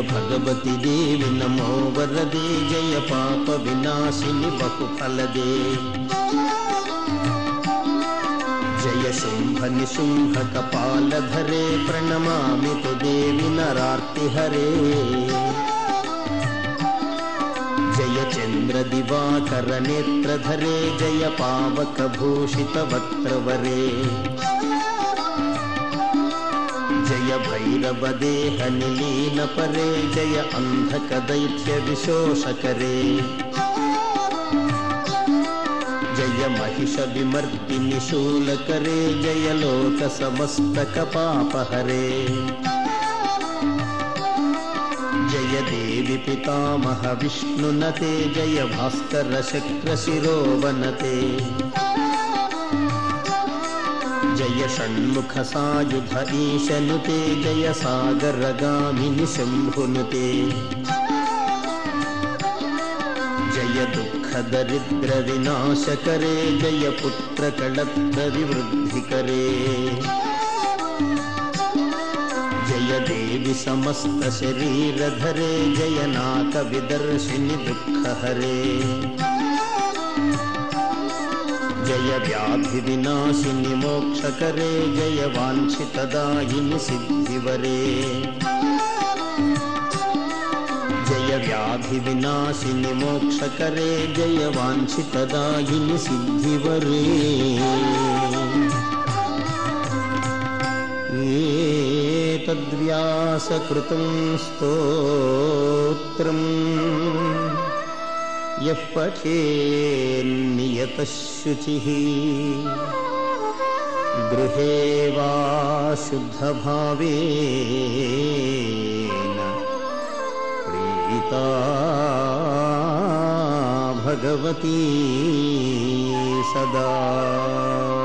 भगवती देवी नमो वरदे जय पाप विनाशिनि बहुफलदे जय शुंभ निशुंभ कपालधरे प्रणमामि तु देवी नरार्तिहरे जय चंद्र दिवाकर नेत्रधरे जय पावक भूषित वक्त्रवरे जय भैरव देह निलीन परे जय अंधक दैत्य विशोषकरे जय महिष विमर्दिनि शूलकरे जय लोक समस्तक पापहरे जय देवी पितामह विष्णुनते जय भास्कर शक्र शिरोवनते जय षण्मुख सायुध ईशनुते जय सागरगामिनि शंभुनुते जय दुःख दरिद्र विनाशकरे जय पुत्र कलत्र विवृद्धिकरे जय देवी समस्त शरीरधरे जय नाक विदर्शिनि दुःखहरे जय व्याधि विनाशिनि मोक्षकरे जय वाञ्छितदायिनि सिद्धिवरे जय व्याधि विनाशिनि मोक्षकरे जय वाञ्छितदायिनि सिद्धिवरे तद्व्यासकृतं स्तोत्रम् यः पठेन्नियतः शुचिः गृहे वा शुद्धभावेन प्रीता भगवती सदा।